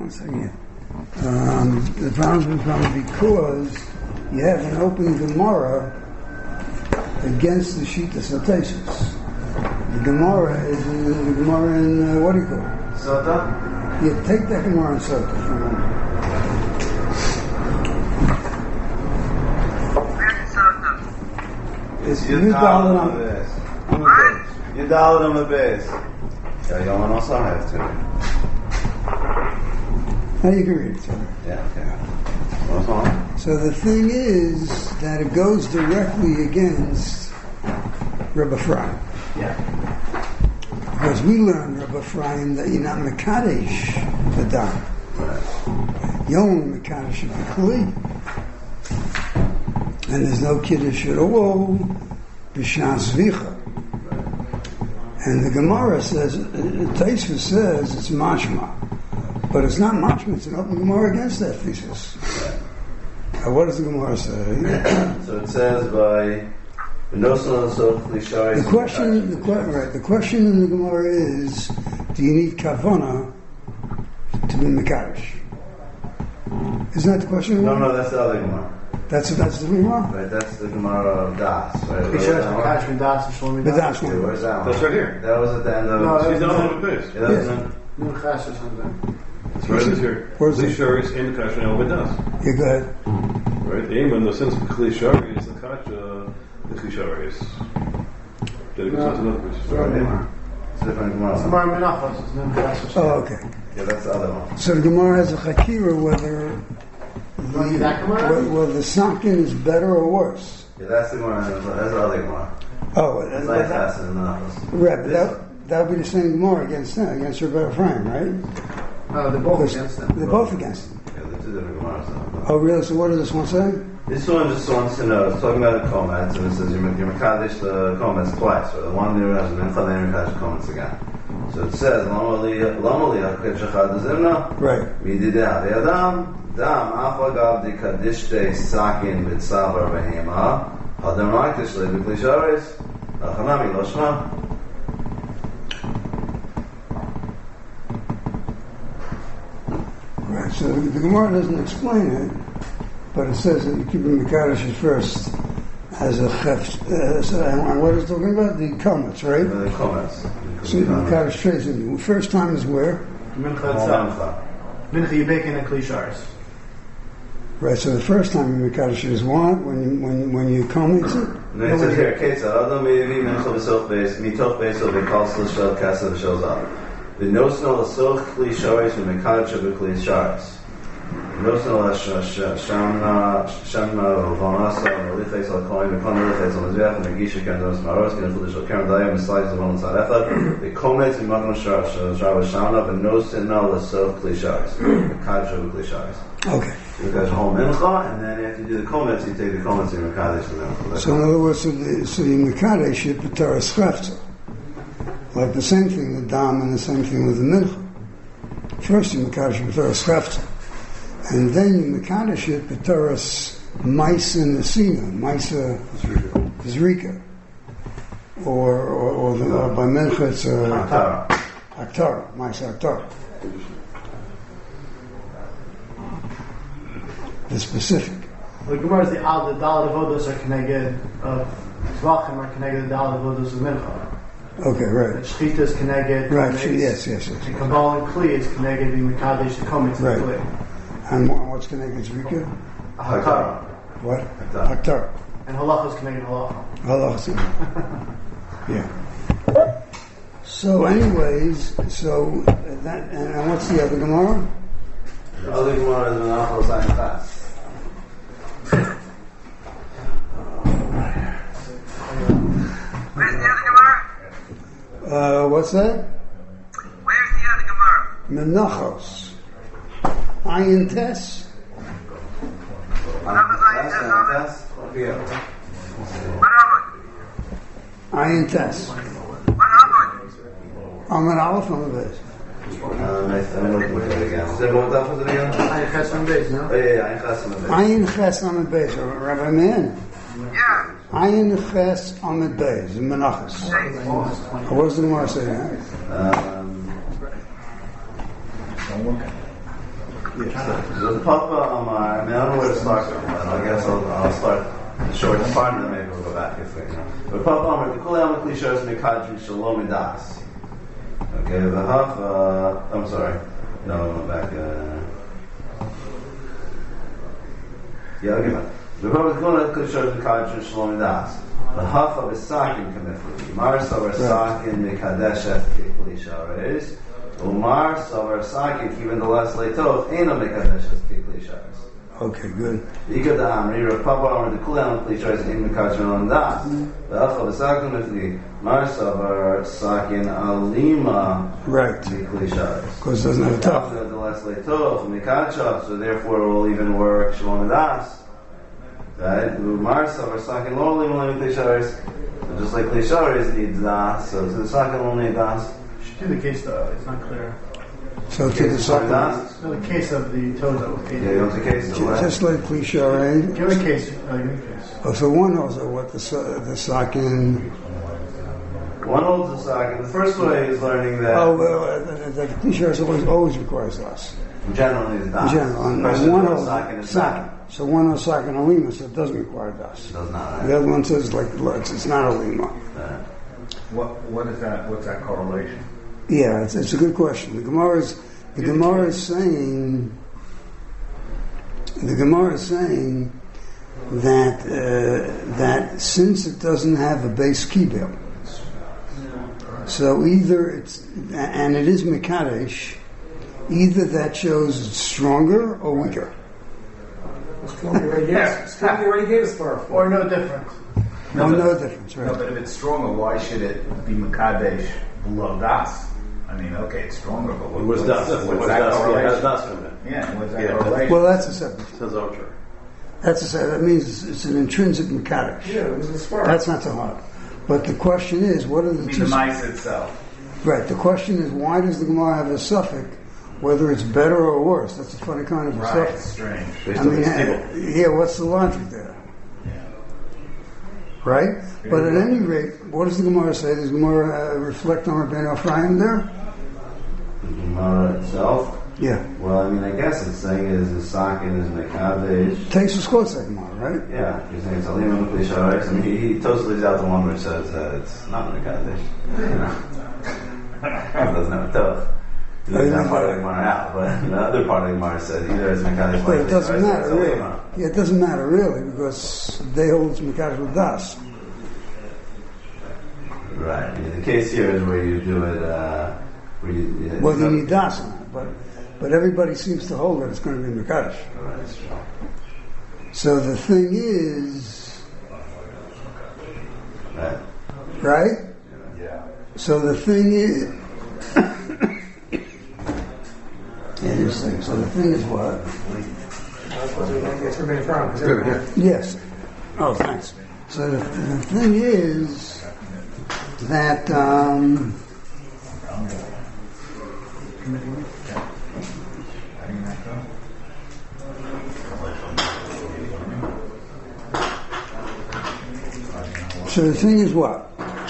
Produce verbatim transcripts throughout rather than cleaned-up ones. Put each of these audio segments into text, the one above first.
one second. Um, the problem is probably because you have an open Gemara against the Shita Sotesis. The Gemara is the, the Gemara in, uh, what do you call it? Sota? Yeah, take that Gemara in Sota for a moment. It's Yudal on the base. Yudal on the base. Yeah, you want also have to. Now you can read it, sir. Yeah, okay. What's on? So the thing is that it goes directly against Rebbe Ephraim. Yeah. Because we learn, Rebbe Ephraim, that you're not Mekadesh the Dam. You only Mekadesh the Kli. And there's no Kiddush at all, B'Shas Zvicha. And the Gemara says, Taisva says it's mashma. But it's not mashma, it's an open Gemara against that thesis. Now, what does the Gemara say? So it says by the The question, the, que- right, the question in the Gemara is, do you need kavana to be Mekadesh? Isn't that the question? No, no, that's the other Gemara. That's that's the Gemara. Right, that's the Gemara of Das. Right, He says Mekadesh and Das and Shlomi The Das. Das Okay, one. where's that one? That's right here. That was at the end of. No, She's that's down on the base. Yeah, that was in- Nun Chas or something. It's right this here. Where's Kli it? Shari is in the Kasha and Elved Das. Yeah, go ahead. Right? The aim in the sense of Kli Shari is the Kasha, the Kli Shari is. Did it go to another place? It's a different Gemara. It's Gemara Menachos. It's Nun Chas or Oh, something. okay. Yeah, that's the other one. So the Gemara has a chakira whether want to do that Gemara? whether, whether the Sankin is better or worse. Yeah, that's the Gemara. That's the other Gemara. Oh, It's that, like that, Das and Menachos. right, but that that would be the same Gemara against them, against Rebbe Ephraim, right? No, they're both Because against them. They're both against them. Yeah, they're two different Gemaras. Oh, really? So what does this one say? This one just wants to know, it's talking about the comments, and it says you're Mekadesh the comments twice, or the one you have Mincha, then you're Mekadesh comments again. So it says, Lama li haked shachad zimna, Right. midideh ve'adam, dam afagav di kadishte sakin b'tzavar v'hema, hadam raktish le b'kli sharis, achanami lo shma. Right. So the, the Gemara doesn't explain it, but it says that you keep the Mekadesh first as a chef. Uh, so, and what is it talking about? The comments, right? The comments. So the Mekadesh trays in. First time is where? Mincha itself. Mincha you bake in a Kli Sharis. Right. So the first time you Mekadesh is what? When you, when when you comments it. And then it says here, Ketza, Adam Mevi Mincha V'Soch Beis, Mitoch Beis Ov V'Kal Sil Shel Kasa V'Shel Zav. V'Nosno L'Soch Kli Sharis V'Mekadesh V'Kli Sharis. V'Nosno L'Shamna Shamna V'Vanasa V'Lichais Al-Koin V'Kon Lichais Al-Mizbeach V'Megisha Kendos Maros V'Nefil Shel Karen Daya V'Slayis V'Von Tzadechad V'Kometz V'Makon Sharav Shamna V'Nosno L'Soch Kli Sharis V'Mekadesh V'Kli Sharis. Okay. You guys whole mincha, and then after you do the comments, you take the comments and Mekadesh from them. So in other words, so the so the Mekadesh should put Torah Schefza. Like the same thing with Dam and the same thing with the Mincha. First you Mekadesh put Torah Schefza. And then you Mekadesh it put Torah Maisa Nesina, Maisa Zrika. Or, or, or, the, or by Mincha it's uh, Aktara, Maisa Aktara. The specific. The Gemara is the Al, the Dalad Avodos are connected of Zvachim are connected to the Dalad Avodos of Mincha. Okay, right. The Shechita is connected. Right, she, yes, yes, yes. And Kabbalah and Kli is connected to Mekadesh the comments of Right. Kli. And what- what's connected to Zrika? Hakara. What? Aktara. Aktara. And Halacha is connected to Halacha. Allah. Yeah. So, anyways, so that and, and what's the other Gemara? The other Gemara is Menachos Ayin Chas. Where's the other Gemara? Uh, what's that? Where's the other Gemara? Menachos. Ayin Tes. What number is Ayin Tes, Ahmed? Yes? Okay. What number? Ayin Tes. What number? Amar Aleph on the base. Uh, nice. I'm looking at it again. So what that was it again? I have some days, no? Oh, yeah, yeah, Ayin Chas on the base. Ayin Ches on the base. Rabbi Man. Yeah. Ayin Ches on the base. Menachos. What does the Gemara say? Huh? Um, Yes. The Papa Amar, I mean, I don't know where to start from, but I guess I'll, I'll start the short part and then maybe we'll go back if we, you know. But Papa Amar, the Kuli Amar Klishos Mikadri Shalom Das. Okay, the half, uh, I'm sorry. No, no, back, uh, yeah, I'll give it. The Papa is going to Klishos Mikadri Shalom Das. The half of a sakin kamifli. Mar savar sakin mikadeshet kikli shares. Umar savar sakin even the last leitov eno mikadeshet kikli shares. Okay, good. Ikad amri Rav Papa amar the kulam kli shares in mikadeshet on das. The half of a sakin kamifli. Mar savar sakin alima. Right. Kikli shares. Because it doesn't have a top. The last leitov mikadeshet. So therefore it will even work shalom das. Right? Umar savar sakin lo alima kli shares. Just like Lisharis needs das, so to the second will need das. To the case though, it's not clear. So to the second, das? No, the case of the toes that were paid. Yeah, you want the case of what? just like Cliche. Give me a case. Uh, give me a case. Oh, so one also what the sa- the sakin. One holds the second. The first way is learning that Oh well, uh, the, the Cliche always always requires us. generally is das. In general, and Especially one when holds second is sakin. second. So one holds sakin alima, so it doesn't require das. Does not, The right? other one says like it's, it's not alima. Uh, What what is that? What's that correlation? Yeah, it's, it's a good question. The Gemara is the Gemara is saying the Gemara is saying that uh, that since it doesn't have a base kibel, so either it's and it is mekadesh, either that shows it's stronger or weaker. Yes, Scott already gave us far. Or no difference. No, but- no difference, No, right? but if it's stronger, why should it be Makadesh below Das? I mean, okay, it's stronger, but what, Where's what's, das? what's Where's that das? Yeah, correlation? how's das come in? Yeah, what's that Yeah, correlation? Well, that's a separate. Says Archer. That's a separate. That means it's, it's an intrinsic mekadesh. yeah, it was a spark. That's not so hard. But the question is, what are I the mean, two? the mice itself. Right. The question is, why does the Gemara have a suffix, whether it's better or worse? That's a funny kind of a Right, it's suffix. strange. Based I on mean, the uh, table. yeah, what's the logic there? Right? But at any rate, what does the Gemara say? Does the Gemara uh, reflect on Rabbeinu Ephraim there? the Gemara itself. Yeah. Well, I mean, I guess it's saying is the sakin is mekadesh. Taisus quotes that Gemara, right? Yeah, he's saying it's alima Lisharis. I mean, he, he totally leaves out the one where it says that it's not mekadesh. You know, it doesn't have a toe. He leaves that part of the Gemara out, but the other part of the Gemara says either it's mekadesh. But it doesn't or matter it's really. alima. Yeah, it doesn't matter really because they hold it's Mekadesh with Das. Right. I mean, the case here is where you do it. Uh, where you, you Well, you need Das on it, but but everybody seems to hold that it's going to be Mekadesh. Right, that's true. So the thing is, Right. right? Yeah. So the thing is, interesting. So the thing is what? Yes. Oh, thanks. So the, the thing is that um, so the thing is what?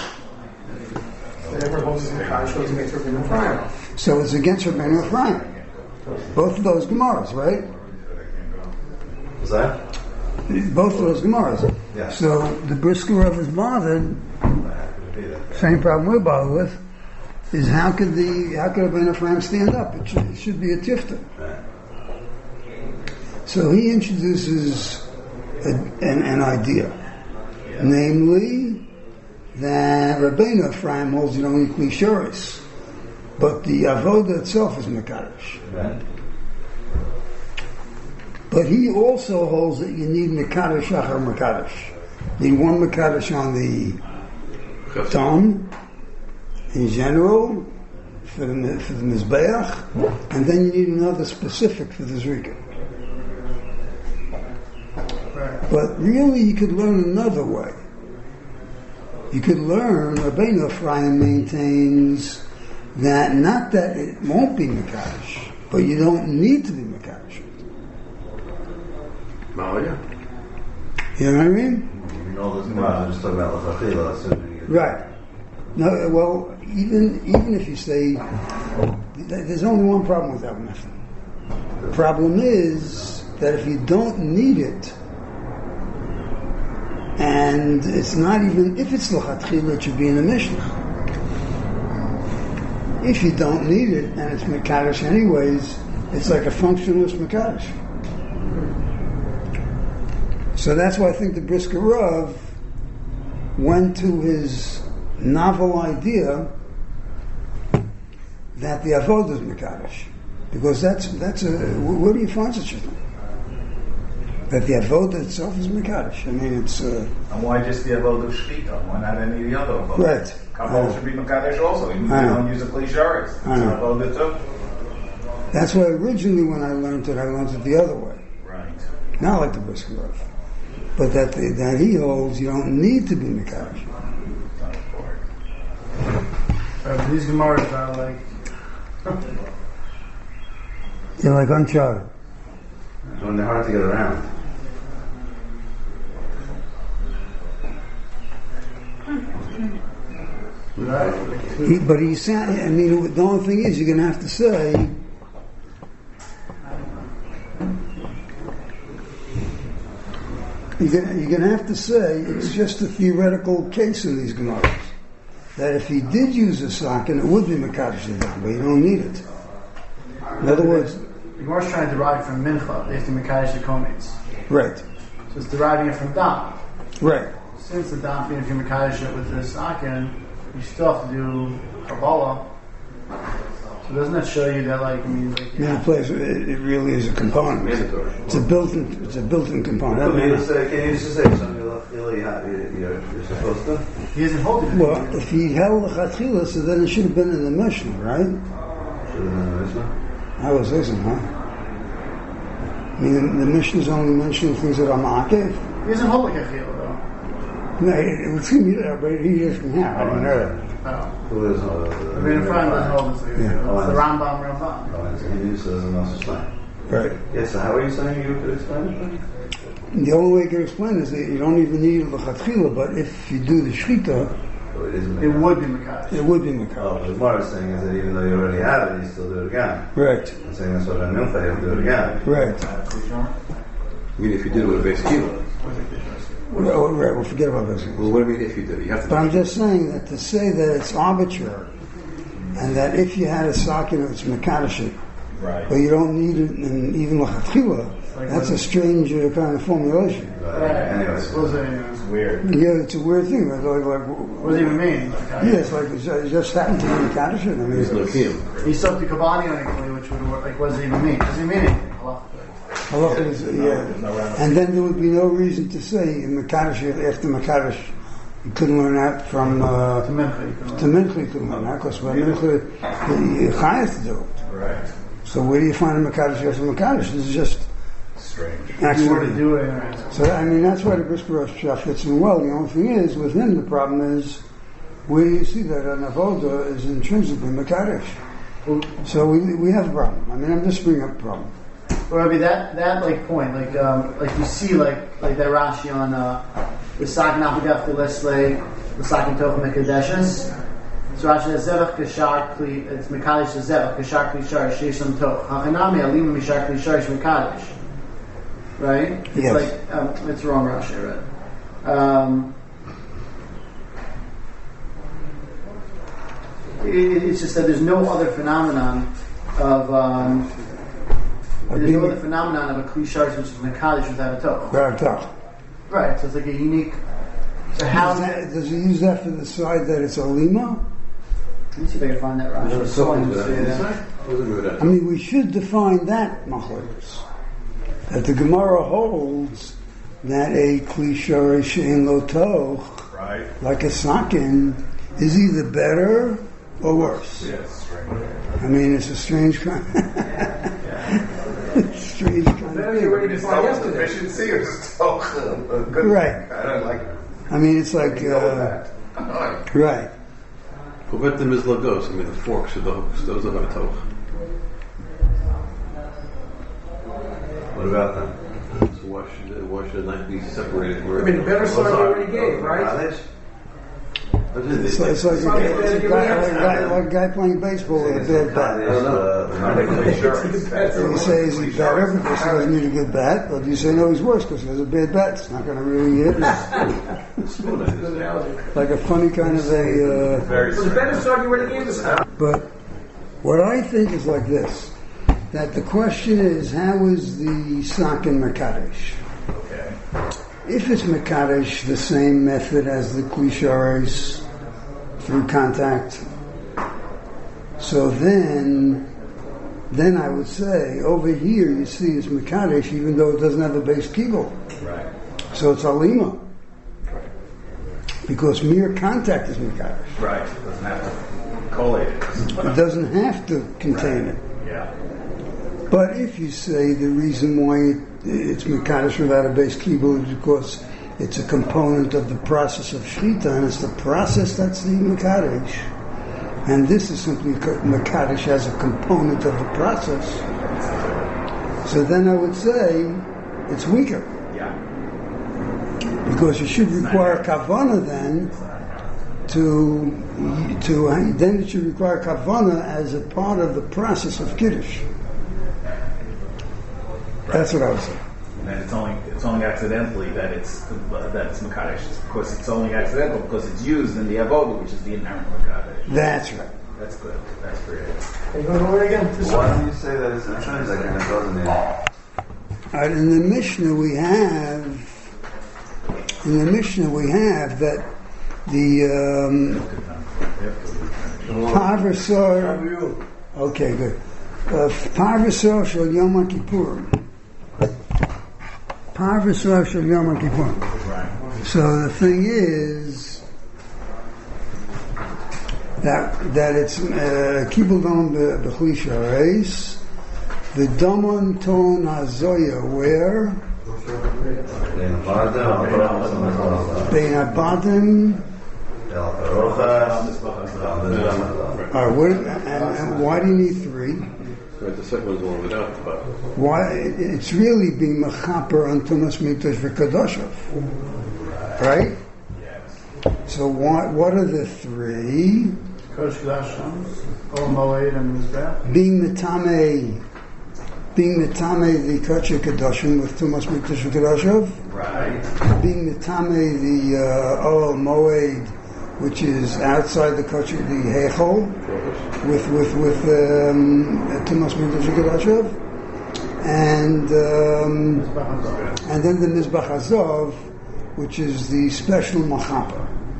So it's against Rabbeinu Ephraim. Both of those Gemaras, right? Was that? Both of those Gemaras. Yeah. So the brisker of is bothered. Same problem we're bothered with is how could the how could Rabbeinu Ephraim stand up? It should, it should be a tifta. Right. So he introduces a, an, an idea, namely that Rabbeinu Ephraim holds it only klisharis, but the avoda itself is mekadesh. Right. But he also holds that you need mekadesh achar mekadesh. You need one mekadesh on the thumb in general for the for the mizbeach, and then you need another specific for the zrika. But really, you could learn another way. You could learn, Rabbeinu Ephraim maintains that not that it won't be Mekadosh, but you don't need to be Mekadosh. Oh, yeah. You know what I mean? You know, this Gemara is just talking about l'chachila, assuming you- Right. No, well, even even if you say, there's only one problem with that method. The problem is that if you don't need it, and it's not even, if it's l'chatchila, it should be in the Mishnah. If you don't need it, and it's Mekadosh anyways, it's like a functionless Mekadosh. So that's why I think the Brisker Rav went to his novel idea that the Avodah is Mekadosh. Because that's, that's a, where do you find such a thing? That the Avodah itself is Mekadosh. I mean, it's... Uh, And why just the Avodah Shechita? Why not any of the other Avodah? Right. Kabbalah should be Mekadosh also. You don't use a Klisharis. It's an Avodah too. That's why originally when I learned it, I learned it the other way. Right. Not like the Brisker Rav. But that the, that he holds, you don't need to be Mekadosh. Uh, these Gemaras are like, You're like uncharted. When they're hard to get around. He, but he's saying, I mean, the only thing is, you're going to have to say, you're going you're to have to say, it's just a theoretical case in these Gemaras. That if he did use a socket, it would be Mekadosh Yadam, but you don't need it. In other words, the Gemara's trying to derive from Mincha, if the Mekadosh Yakomitz. right, So it's deriving it from Dam. right. Since the Dam, if you Mekadosh it with this Akin, you still have to do Kabbalah. So doesn't that show you that, like, I mean, like, In that place, it, it really is a component. Mandatory. It's a built-in, it's a built-in component. Can you just say, can you just say something really hot? You're, you're supposed to? he isn't holding it. Well, if he held the Chatchila, so then it should have been in the Mishnah, right? Should have been in the Mishnah. I was listening, huh? I mean, the, the Mishnah's only mentioning things that are ma'akev. He isn't holding a Chila, though. No, it, it would seem, yeah, but he just can have. I don't know. Oh. Who is uh, I mean, in front doesn't hold this. Like, Yeah. It's Oh, the I Rambam, Rambam. Oh, and he uses an also explain. Right. Yes, so how are you saying you could explain it? The only way you can explain is that you don't even need the Chatchila, but if you do the Shechita, Oh, it is It would be Mekadosh. it would be Oh, Mekadosh. what Gemara is saying is that even though you already have it, you still do it again. Right, I'm saying that's what I'm going to you do it again. right. I mean, if you did it with a base kilo. Well, right, we'll forget about this. Well, what do you mean if you did it? You have to. But I'm just saying that to say that it's arbitrary, and that if you had a socket, it's Mekadosh, Right. but you don't need it in even L'chatchila, that's a strange uh, kind of formulation. But anyways, What does it mean? It's weird. Yeah, it's a weird thing. Like, like, like, What does it even mean? Like, yeah, it's like it's, it just happened to be Mekadosh. I mean, There's no it's- kiyum. He soaked the Kabani on it, which would work. Like, what does it even mean? Does it mean anything? Halacha is, yeah. And then there would be no reason to say in Mekadosh, after Mekadosh, you couldn't learn that from uh, To Mincha, you can to Mincha, you couldn't learn that, because by Mincha, you have to do it. Right. So where do you find a Mekadosh after Mekadosh? This is just Strange. If you were to accident. do it, right. So, I mean, that's why the Brisker Rav Shah fits in well. The only thing is, with him, the problem is, where do you see that an avoda is intrinsically Mekadosh? So we we have a problem. I mean, I'm just bringing up a problem. Or maybe that that like point, like um, like you see like like that Rashi on uh, the Sakin Apagav Lesle, the Sakin Toch Mekadeshes. So Rashi says Zevach Kashar Kli. It's Mekadosh Zevach Kashar Kli Shar Shesham Toch. Hachanami Alim Mishar Kli Shar Mekadosh. Right? It's Yes. like um, it's wrong Rashi, right? Um, it, it's just that there's no other phenomenon of. Um, There's no other phenomenon of a klishar which is mekadosh without a toch. Baratach. Right, so it's like a unique. So how? Does, that, does he use that for the side that it's a lima? Let me see if I can find that Rashi. Never So saw I him can do say that. that. Wasn't good at I mean, we should define that machlokes. That the Gemara holds that a klishar she'en lo toch, Right. like a sakin, is either better or worse. Yes, strange. I mean, it's a strange kind. strange kind of Then you thing. already decided yesterday. Efficiency or still good. Right. I don't like. I mean, it's like You know uh, that. Alright. right. Kovetim is lagos. I mean, the forks should those don't have a toch. what about them? So why should why should it not be separated? Where I mean, the better side you already gave, right? Mekadosh? It's like, it's like, a, Sorry, it's a give guy, me like, a that. guy, like a guy playing baseball with a bad bat. Mekadosh, uh, And you say, is he better because he doesn't need a good bat? Or do you say, no, he's worse because he has a bad bat? It's not going to really hit. Like a funny kind of a... Uh, Very So the better start you already gave us. but what I think is like this, that the question is, how is the Sakin Makadesh? Okay. If it's Makadesh, the same method as the Klishares through contact, so then, then I would say, over here you see it's Makadesh, even though it doesn't have a base kibble. Right. So it's Alima. Because mere contact is Makadesh. Right. It doesn't have to collate it. It doesn't have to contain it. Yeah. But if you say the reason why it, it's Mekadosh without a base kibble is because it's a component of the process of Shechita, and it's the process that's the Mekadosh, and this is simply Mekadosh as a component of the process, so then I would say it's weaker. Yeah. Because you should require Kavana then to, to then it should require Kavana as a part of the process of Kiddush. That's what I was saying. And then it's only it's only accidentally that it's uh, that it's Makadesh. Of course, it's only accidental because it's used in the Avodah, which is the inherent Makadesh. That's right. That's good. That's great. Are you going over it again? Why don't you say that it's intrinsic and it doesn't need? All right, in the Mishnah we have, in the Mishnah we have that the um, Parvasar. Okay, good. Uh, Parvasar shel Yom Kippurim. Parvasar shel Yom Kippurim. Right. So the thing is that that it's kibbul dam b'chli shareis, the damon ton hazoya where bein abadim. Uh, what, and, and why do you need three? Right, the second one's the one without the bottom. Why? It's really being mechaper on Tumas Mikdash v'Kadoshav, right? Yes. So what? What are the three? Kodesh Kodashim, Ol Moed, and Mizbeach. Being the Tameh, being the Tameh the Kodesh Kadoshim with Tumas Mikdash v'Kadoshav, Right. being the Tameh the uh, Ol Moed, which is outside the Kodesh the Heichol. With with with um, Tumas Mikdash V'Kadoshav, and um, and then the Mizbach Hazov, which is the special Machaper.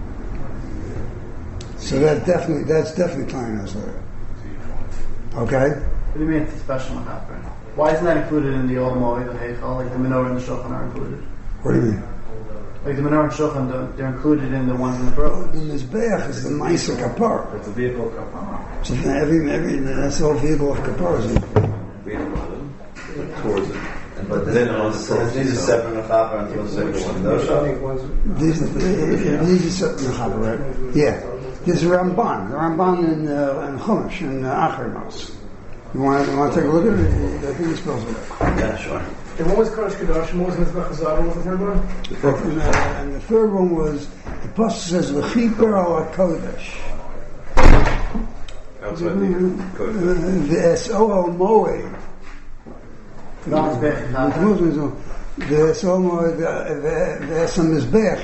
So that definitely that's definitely Klein Hazor. Okay. What do you mean it's a special Machaper? Why isn't that included in the Ol Moed, the Heichal, like the Menorah and the Shulchan are included? What do you mean? Like the Menorah and Shulchan, they're- they're included in the ones in the Brothers. The Mizbeach is the Ma'aser Kapar. It's a vehicle kapara. So every every that's the whole vehicle of Kapar. Towards it. But then on the these are separate mechaper until the second one. These these are certain Mechaber, right? Yeah. There's a Ramban, the Ramban in uh, in Chumash in uh, Achrimos. You want you want to take a look at it? I think it spells it. Yeah, sure. And what was Kodesh Kodashim? What was Mizbech Hazar? What was the third one? And, uh, and the third one was the pasuk says L'chiper al Kodesh. Outside the code. The S O L Moed. No Mizbeach. The S O L Moed. The S O Mizbeach.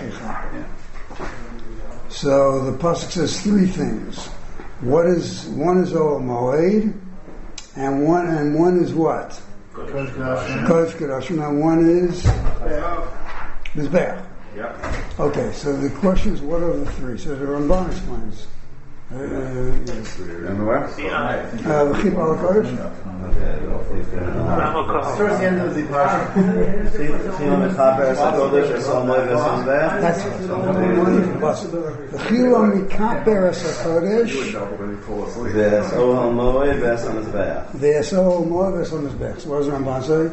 So the pasuk says three things. What is one is O L Moed, and one and one is what? Kodesh Kodashim. Kodesh Kodashim, and one is Mizbeach. Yep. Okay, so the question is, what are the three? So the Ramban explains. Uh, Remember where? uh, the Chip al Kodesh. Towards the end of the parsha. Chila mechaper es hakodesh es Ol Moed es Mizbeach. That's it. The Chila mikaper es hakodesh. Ves Ol Moed ves Mizbeach. The S O Moed es Mizbeach. So what does the Ramban say?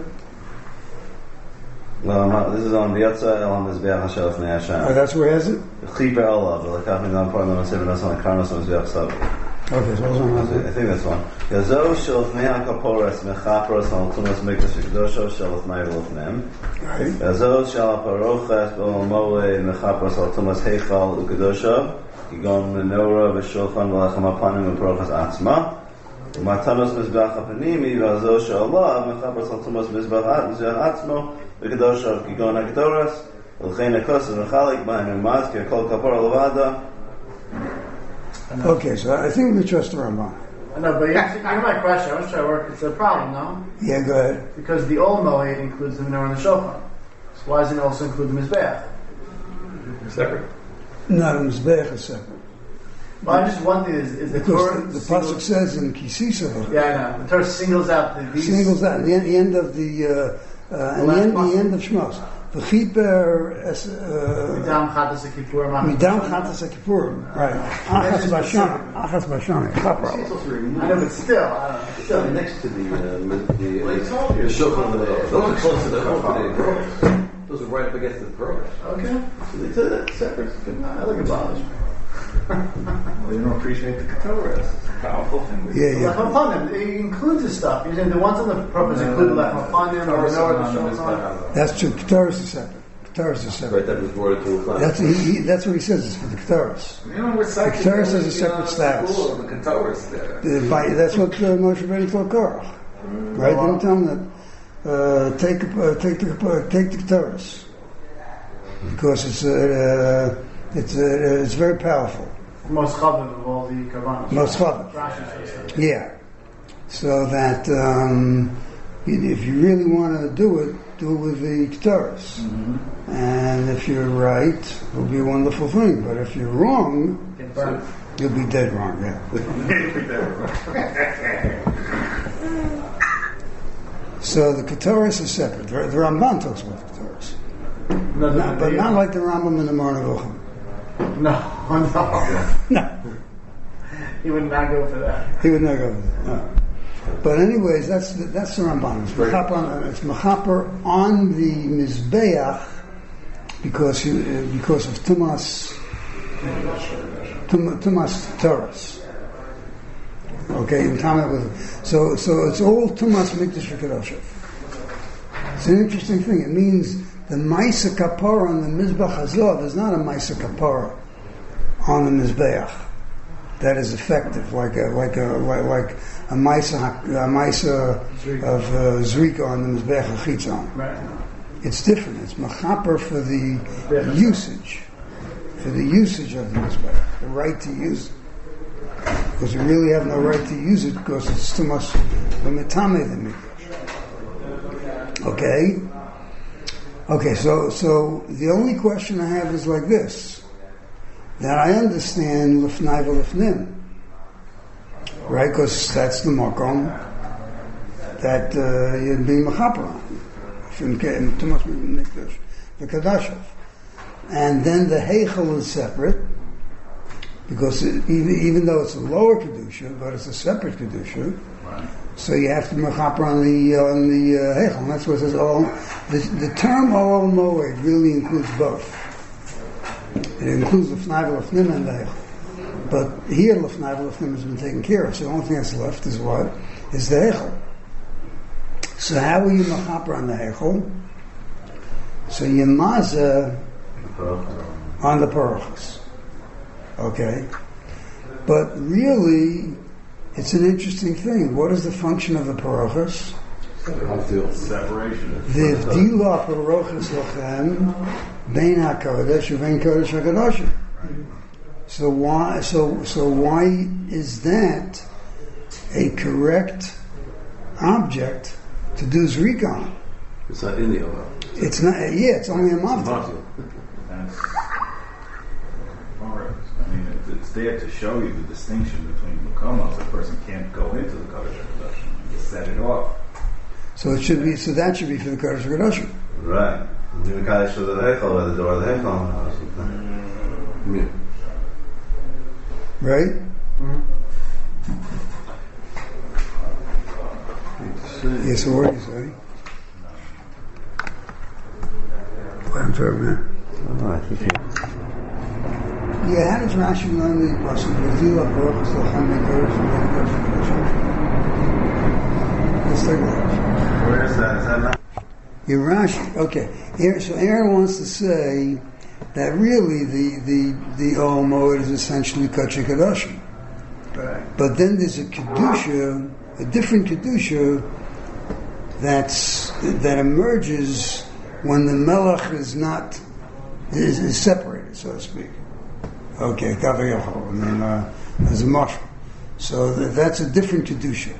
Well, this is on V'yotza El HaMizbeach Asher Lefnei Oh, Hashem. that's where it has it? Chiper Olav, V'lekach Midam Par Lama Seven Asan Karnos HaMizbeach Sav. Okay, so what's the I Ramban? think that's one. Yazo Shel Lefnei HaKaporas Mechaperos Al Tumas Mikdash V'Kedosho Shel Lefnei V'Lefneim. Right. Yazo Shel HaParoches Ol Moed Mechaperos Al Tumas Heichal U'Kedosho Kigon Menorah V'Shulchan V'Lechem HaPanim V'Paroches Atzma ומתנוס מזבח הפנימי והזו שעליו מחבר סלטומוס מזבח עצמו וקדוש של כגון הקטורס ולכן הכוס ומחלק בהם ומזכיר כל כפור לבדה. Okay, so I think we trust the Ramban. I know, but you answered my question. I was trying to work. It's a problem, no? Yeah, go ahead. Because the old Moed includes the menorah and the shofar. So why doesn't it also include the mizbeach? Separate. No, the Mizbeach is separate. Well, I'm just wondering: is, is the Because Torah the, the singles- pasuk says in Kisisa, Yeah, I know. The Torah singles out the these. singles out the, the end of the uh, uh, the, end, the end of Shmos. The Chiper es uh, Midam Chatas HaKippur, Midam Chatas HaKippurim, right? Achas Bashana, Achas Bashana, Chapra. I know, but still, I don't know. Still, Next to the uh, the the shulchan, the those are close to the pearls. Those are right up against the pearls. okay. So they said that separate. I think it bothers me. Well, you don't appreciate the Keturah. It's a powerful thing. Yeah, yeah. Lechem Panim, it includes the stuff. You're saying the ones on the purpose include Lechem Panim, the menorah, the shofar. That's true. Keteris is separate. Keteris is Right, separate. that was brought to a class. That's he, he, that's what he says. It's for the Keteris. You know, we're psychic. The Keturah has a separate status. The Keturah's there. The- by- That's what uh, Moshe Rabbeinu told Korach, right? Didn't tell him that uh, take uh, take the uh, take the Keteris because it's uh, uh, it's uh, it's very powerful. Most chavim of all the karbanos. Most chavim. Rashi says that. Yeah. So that um, if you really want to do it, do it with the Keteris. And if you're right, it'll be a wonderful thing. But if you're wrong, Get burned. you'll be dead wrong. Yeah. So the Keteris is separate. The, the Ramban talks about the Keteris, No, not, but not like the Rambam in the Moreh Nevuchim. No, no. No, He would not go for that. he would not go with it. No. But anyways, that's the, that's the Ramban. It's mechaper on, it's mechaper on the Mizbeach because he, uh, because of Tumas Tum- Tumas Torahs. Okay, in common with so so it's all Tumas Mikdash V'Kedosha. It's an interesting thing. It means the Maisa Kapara on the Mizbach Hazov is not a Maisa Kapara on the Mizbeach that is effective, like a like a like, like a Maisa a Maisa of uh, Zrika on the Mizbeach Chitzon. Right. It's different. It's Machaper for the usage, for the usage of the Mizbeach, the right to use it. Because we really have no right to use it because it's too much L'metame the Mikdash. Okay? Okay, so so the only question I have is like this. That I understand L'fnai V'L'fnim. Right? Because that's the Makom that uh, you'd be Mechaper on. Too much Mikdash. The Kadashov. And then the Heichel is separate. Because it, even, even though it's a lower kedusha, but it's a separate kedusha, Right. so you have to mechaper on the uh, on the uh, heichel. And that's what it says. All the, the term Oral Moed really includes both. It includes the Fnai V'L'fnim and the heichel. But here, the Fnai V'L'fnim has been taken care of. So the only thing that's left is what is the heichel. So how will you mechaper on the heichel? So you maza on the parochos. Okay, but really, it's an interesting thing. What is the function of the parochos? Separation. V'ivdila parochos lachem bein hakodesh uvein kodesh hakadoshim. So why? So so why is that a correct object to do zrika on? It's not in the Oval. It's not. Yeah, it's only a mavta. That's all right. I mean, it's, it's there to show you the distinction between Makomos. A person can't go into the Kodesh HaKadoshim. You set it off. So it should be. So that should be for the kodesh hakadoshim. Right. You Mekadesh to the Heichel, by the door of the Heichel. Yeah. Right? Yeah, so what do you say? I'm sorry, man. Yeah, how does Rashi learn the pasuk? V'zila baruch l'chem mekodesh v'mekodesh v'kodesh. Let's take a look. Where is that? Is that not? Yeah, Rashi. Okay. Here, so Aaron wants to say that really the the the Ol Moed is essentially Kodesh Kadoshim. Right. But then there's a kedusha, a different kedusha that's that emerges when the melech is not is, is separated, so to speak. Okay, kavayachol. I mean, uh, as a marshal. So that, that's a different kedusha.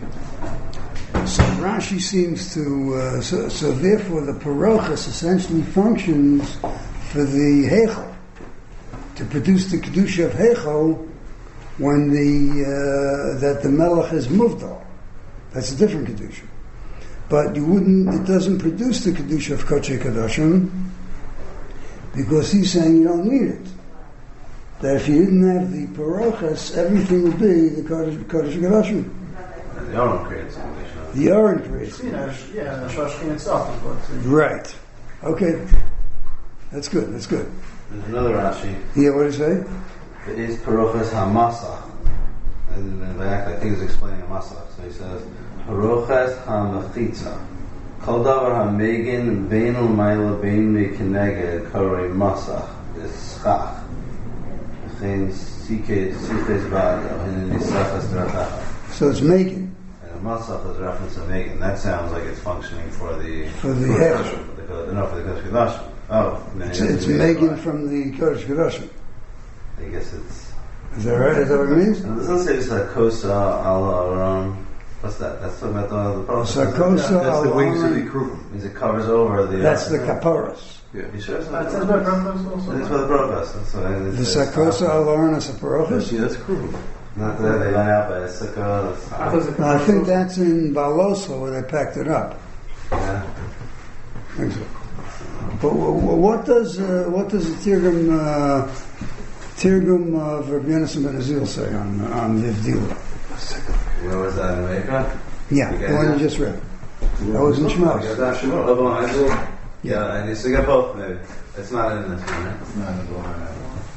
So Rashi seems to. Uh, so, so therefore, the parochas essentially functions for the heichal to produce the kedusha of heichal when the uh, that the melech is muvdal. That's a different kedusha. But you wouldn't. It doesn't produce the kedusha of Kodesh Kodashim because he's saying you don't need it. That if you didn't have the parochas, everything would be the Kodesh Kodashim. The Aron creates a condition. The Aron creates. You know, yeah, the Shashkin itself is what's in. Right. Okay. That's good. That's good. There's another Rashi. Yeah. What did it say? It is Parochas HaMasach. And in fact, I think he's explaining a Masach. So he says, Parochas HaMachitza. Kol davar HaMegin Bein L'mayla Bein Mekineged Korei Masach. This Schach. V'chein Siches Ba'ado. And in Nisachas Dratacha. So it's making. And a Masach is a reference to Megan. That sounds like it's functioning for the... For the for Hechel. the Kodesh- No, for the Kodesh Kodashim. Oh. no, It's, he doesn't it's mean making that. from the Kodesh Kodashim. I guess it's... Is that right? Is that what it means? And it doesn't say it's like Kosa al Aron. What's that? That's talking about the, the process. Sakosa That's the wings of al the Kruvim. Means it covers over the... That's uh, the kaparas. Yeah. You sure it's That not says the by process? Brokos also. It's for the process. That's what it The is. sakosa al aron is a That's, parochas. yeah, that's Kruvim. Not that they line out by a sukkah. That's, I thought it was a No, I think that's in Baloso where they packed it up. yeah. I think so. But w- w- what does uh, what does the Tirgum uh, Tirgum of Rabbi Yonasan ben Azil say on on the Avdila? Where was that in America? Yeah, the one you just read. That was in Shmos. Yeah, and you still got both maybe. It's not in this one, right? No, no, no, no.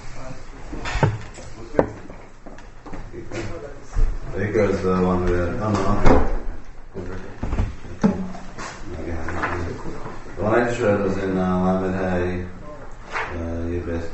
There goes the one with the... Oh, no. The one I just read was in uh, Lamed Hay, uh, Yibis.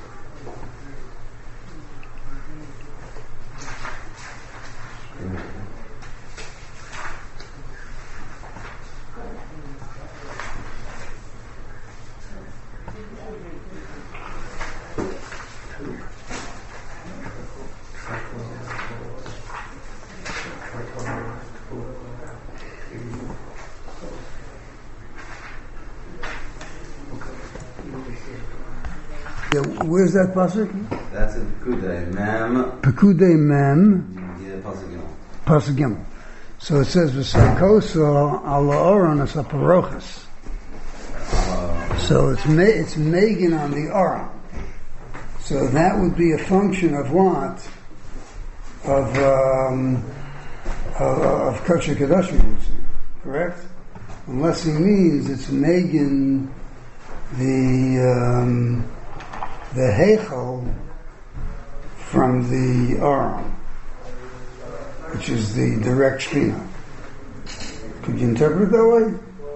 Yeah, where's that pasuk? That's in Pekudei, Mem, Pekudei Mem yeah, Pasuk Gimel. pasuk Gimel. So it says v'sakosa al aron as a parochas. So it's ma- it's Megan on the aron. So that would be a function of what? Of um, of, of Kodesh Kodashim, correct? Unless he means it's Megan the um, the Heichel from the Aron, which is the direct Shekhinah. Could you interpret it that way?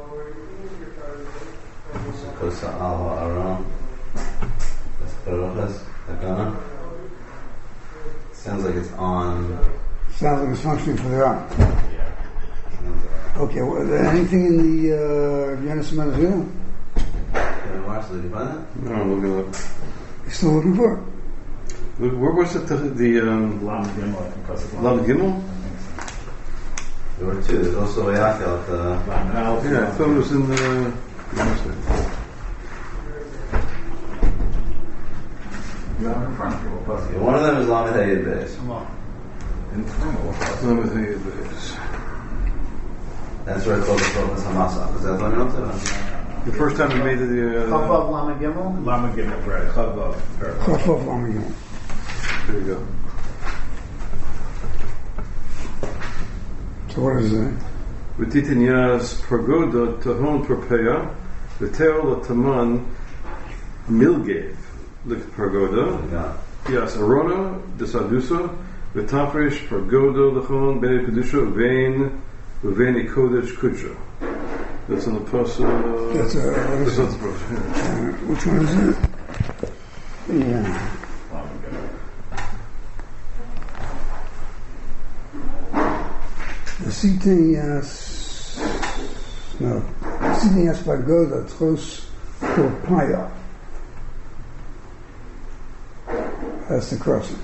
Kosa al Aron. That's Parochas, Takana. Sounds like it's on. Sounds like it's functioning for the Aron. Okay, well, anything in the uh, Yonasan ben Azil? Can Marshall, did you find that? No, I'm looking it up. You're still looking for it? Look, where was it? The, the um, Lamed Gimel, I think that's it. Lamed Gimel? I think so. There were two. There's also a Yakel at the. Lamed Aleph. Yeah, I thought it was in the. You have it in front of you. What pasuk? Yeah, one of them is Lamed Hay Yibis. In front of what pasuk? Let me think of this. That's where it's called the Parochas HaMasach. Is that what I'm talking The first time we made it, the. Uh, Chav Lama Gimel. Lamed Gimel, right? Chavav. Chafaf Lamigim. there you go. So what is it? V'titin yas pergoda tahon perpeya, v'teol taman milgev lik pergoda, about? yas arona desadusa, v'tafresh pergoda lechon bnei kedusha vein v'vein kodesh kudsha. That's on the post. Uh, That's a, what is that's it? on the post. Yeah. Uh, which one is it? Yeah. Lamed Gimel. Sitinias, no, Sitinias Pagoda, Tros Torpaya. That's the crossing.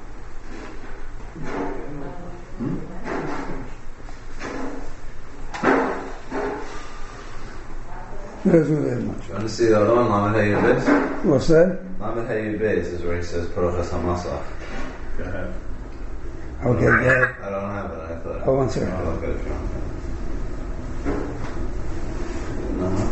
It doesn't really have much. You want to see the other one, Lamed Hey Yud? What's that? Lamed Hey Yud is where he says Parochas HaMasach. Go ahead. Okay, yeah. I don't have it, I thought. Oh, one second. I'll look at it if you want. No.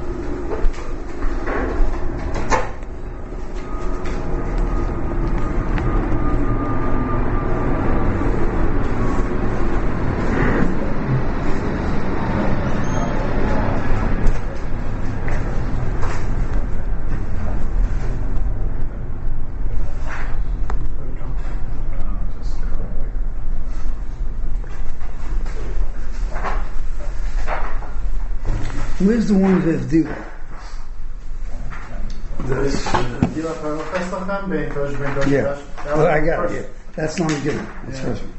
Where's the one with Dila? This. Dila Parochas Lachem, Ben Kodesh, Ben Kodesh. Yeah. That Well, was I the got it. first- Yeah. That's not a given. That's Yeah. first one.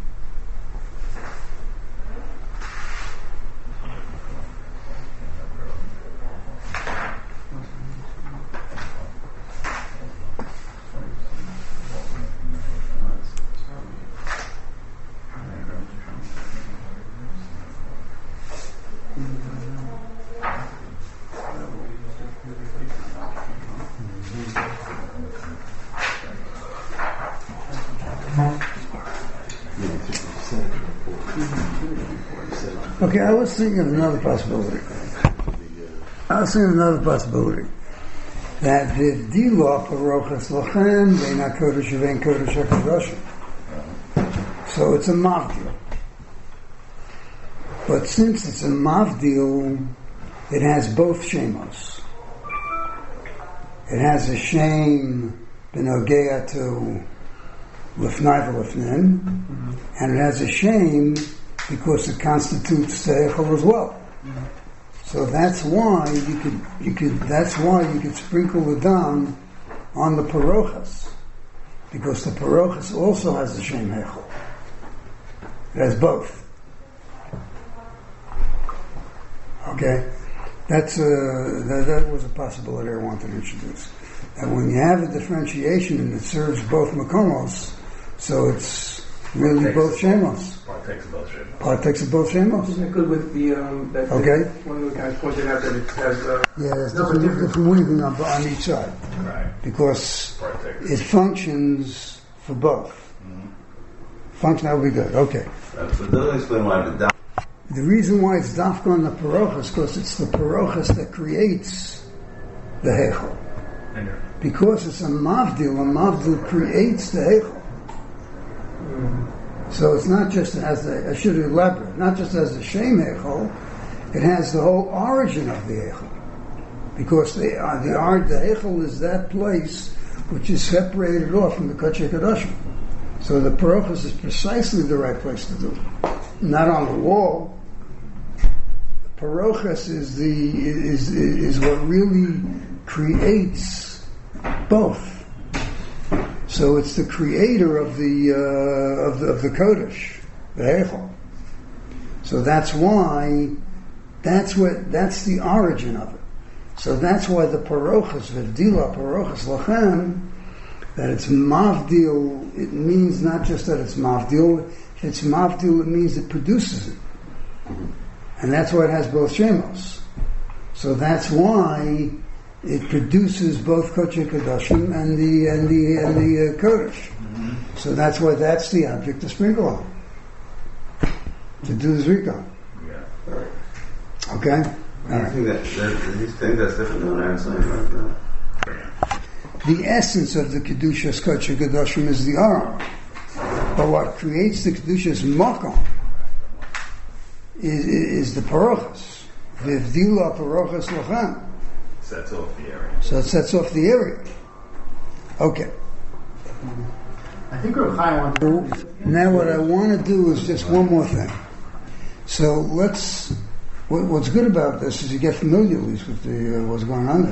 Okay, I was thinking of another possibility. I was thinking of another possibility. That Vivdila Parochas Lachem Bein HaKodesh Uvein Kodesh HaKadoshim. So it's a mavdil. But since it's a mavdil, it has both shemos. It has a shem benogea to lifnai v'lifnin, mm-hmm. and it has a shem because it constitutes seichel as well. Mm-hmm. So that's why you could, you could, that's why you could sprinkle the dam on the parochas, because the parochas also has a shem heichel. It has both. Okay, that's a, that, that was a possibility I wanted to introduce. And when you have a differentiation and it serves both makomos, so it's really both shemos. Partakes of both shemos. Partakes of both shemos. Isn't it good with the, um, that Okay. the, one of the guys pointed out that it has, uh, Yeah, there's No, different, different- different weaving on, on each side Right. because Partakes. it functions for both. Mm-hmm. Function, that would be good. Okay. But it doesn't explain why the down. The reason why it's dafka on the parochas because it's the parochas that creates the heichel. And you're- Because it's a mavdil, a mavdil creates the heichel. So it's not just it has the, I should elaborate, not just as a shem heichel, it has the whole origin of the heichel. Because the uh, the art, the heichel is that place which is separated off from the Kodesh HaKadoshim. So the parochas is precisely the right place to do it. Not on the wall. The parochas is the is is what really creates both. So it's the creator of the uh, of the of the Kodesh, the Heichel. So that's why that's what that's the origin of it. So that's why the parochas v'dila parochas lachem, that it's mavdil. It means not just that it's mavdil. If it's mavdil, it means it produces it, and that's why it has both shemos. So that's why it produces both Kodesh HaKadoshim and the and the and the uh, Kodesh. Mm-hmm. So that's why that's the object to sprinkle on, to do the zrika. Yeah. Okay. I think that, that these things that's different than what I'm saying right now. The essence of the Kedushas Kodesh HaKadoshim is the Aron. But what creates the Kedushas Makom is, is the Parochas. V'ivdila Parochas Lachem. Sets off the area. So it sets off the area. Okay. I think Reb Chaim wanted to. Now what I want to do is just one more thing. So let's... What, what's good about this is you get familiar at least with the, uh, what's going on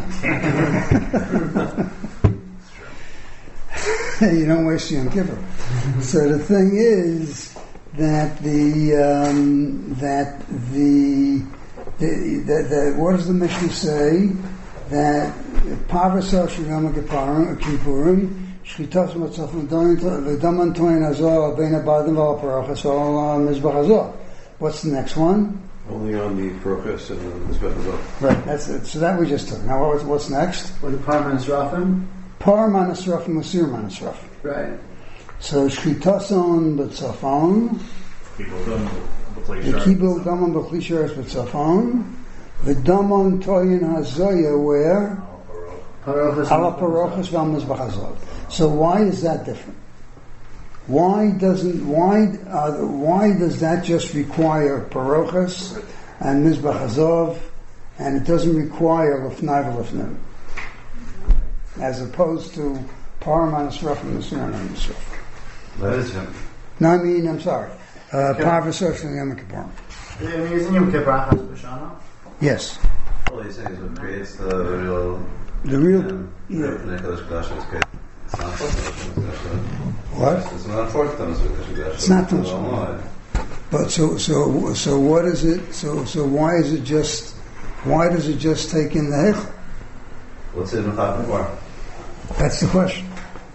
there. You don't waste Yom Kippur. So the thing is that the um, that the, the, the, the what does the Mishnah say? That Parvasa Shigam Kippurim Kippurim Shchitas Matzaf V'Daman Toin Azor Bein Abadim V'Aparachas V'Al Mizbach Azor. What's the next one? Only on the Parochas and the Mizbech Azor. Right. That's it. So that we just took. Now what's, what's next? Or the Parman Srafim. Par Manas Rafim Masir Manas Rafim. Right. So Shchitason B'Tzafon. People don't play The Kibul Daman B'Chlisharis B'Tzafon. The Daman Toyin Hazoya where? Parochas. Ala Parochas Val Mizbach Azor. So why is that different? Why doesn't why uh, why does that just require Parochas and Mizbach Azov, and it doesn't require Lefnai V'Lefnim, as opposed to Paramanas Rafim Mesiran and Mesiran? That is him. No, I mean I'm sorry. Uh, Parvasar and Yom Kippur. Isn't Yom Kippur Achas B'Shana? Yes. All he's saying is what creates the real. The real Um, yeah. Nikodesh Kedash is great. It's not fourth What? It's not fourth Thomas Kedash. It's not Thomas. But so so so what is it? So so why is it just why does it just take in the Hechel? What's it in the Chaf for? That's the question.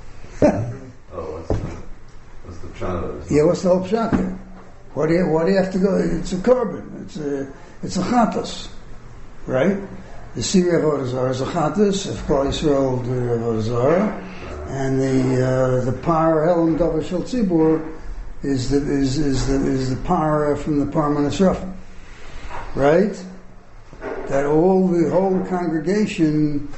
Oh, what's the what's the pshat of it? Yeah, what's the whole pshat there? What do you what do you have to go? It's a korban. It's a it's a chatos, right? The Siri Avodah Zarah is a chatos. If Klal Yisrael do Avodah Zarah, and the uh, the par Elam Davar Shel Tzibur is the is is the is the par from the Parmanas Rafim, right? That all the whole congregation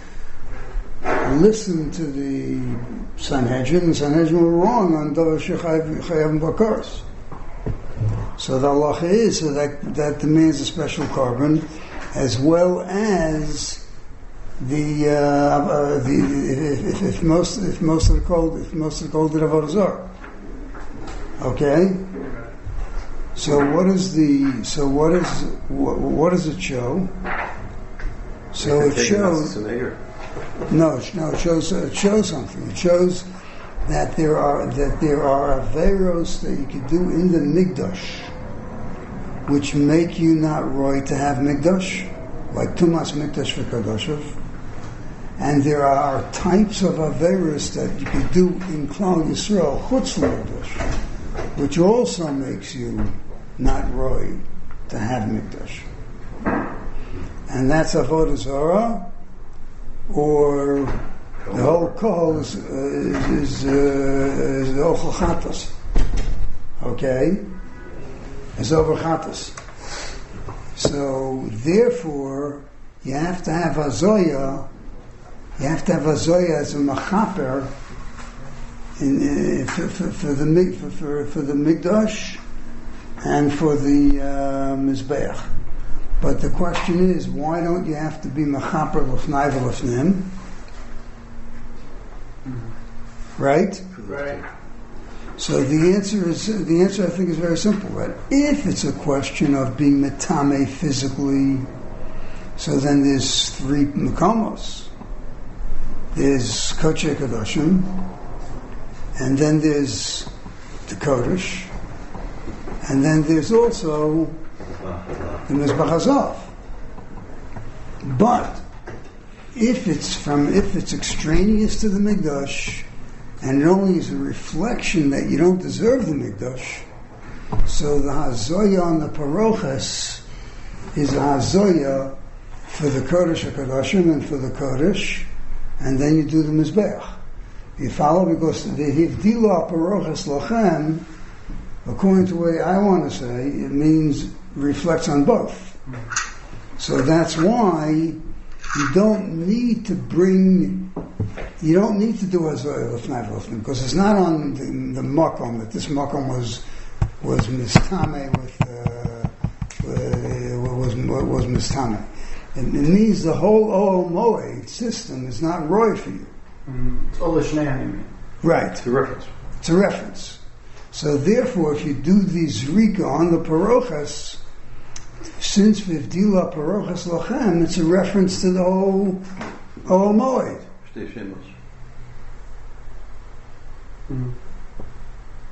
listened to the Sanhedrin. The Sanhedrin were wrong on Davar Shechayav Bakaros. So the halacha is so that that demands a special korban, as well as the uh, uh, the if, if, if most if most of the called if most of the called did avodah zarah. Okay. So what is the so what is what, what does it show? So it shows no no it shows it shows something. It shows that there are that there are averos that you can do in the mikdash which make you not roy to have mikdash, like tumas mikdash v'kadoshav, and there are types of averos that you can do in Klal Yisrael chutz l'mikdash, which also makes you not roy to have mikdash, and that's avodah zarah, or the whole call is uh, is, uh, is the ochel chatos, okay, is over chatos. So therefore, you have to have azoya. You have to have azoya as a machaper in, uh, for, for, for the for, for, for the mikdash and for the uh, mizbeach. But the question is, why don't you have to be machaper l'fnai v'l'fnim? Right? Right. So the answer is the answer I think is very simple. Right? If it's a question of being metame physically, so then there's three makomos. There's Kodesh Kodashim, and then there's the Kodesh, and then there's also the Mizbach Hazav. But if it's from if it's extraneous to the Mikdash, and it only is a reflection that you don't deserve the Mikdash, so the Hazoya on the Parochas is a Hazoya for the Kodesh HaKodashim and for the Kodesh, and then you do the Mizbeach. You follow? Because the Hivdila Parochas Lachem, according to the way I want to say, it means reflects on both. So that's why you don't need to bring, you don't need to do Hazoya L'fnai V'L'fnim, because it's not on the, the Makom, that this Makom was was Mistame with, uh, was, was Mistame. It, it means the whole Ohel Moed system is not roy for you. Mm-hmm. It's all the Shnei, you mean. Right. It's a reference. It's a reference. So therefore, if you do the Zrika on the Parochas, since Vivdila Parochas Lachem, it's a reference to the whole Ohel Moed. Stay shameless. Mm-hmm.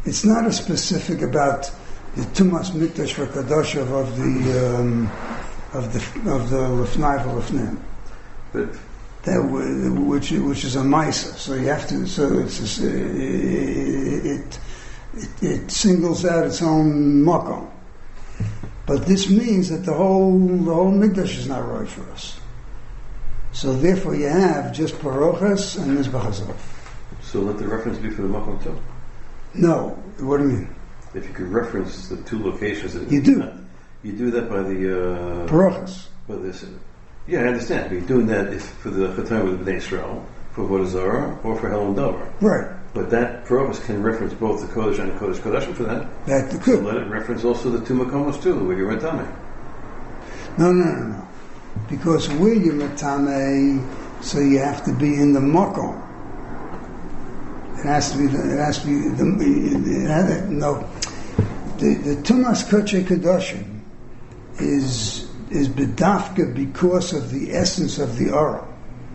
it's not a specific about the Tumas Mikdash V'Kadoshav of the um, of the of the Lefnai V'Lefnim. But That w- which which is a Maisa. So you have to. So it's just, it, it it it singles out its own makom. But this means that the whole the whole Mikdash is not right for us. So therefore, you have just Parochas and Mizbach Hazov. So let the reference be for the Makom too. No, what do you mean? If you could reference the two locations, that You do. You do that by the. Uh, Parochas. by this. Yeah, I understand. But you're doing that if for the Chatan with Bnei Israel, for Vodazara, or for Helen Dover. Right. But that Parochas can reference both the Kodesh and the Kodesh Kodashim for that. That So could. let it reference also the two Makomos too, where you're in Tameh. No, no, no, no. Because where you're Matame, so you have to be in the makom. It has to be. The, it has to be the. It has, no, the the Tumas Kodesh Kodashim is is bedafka because of the essence of the aura.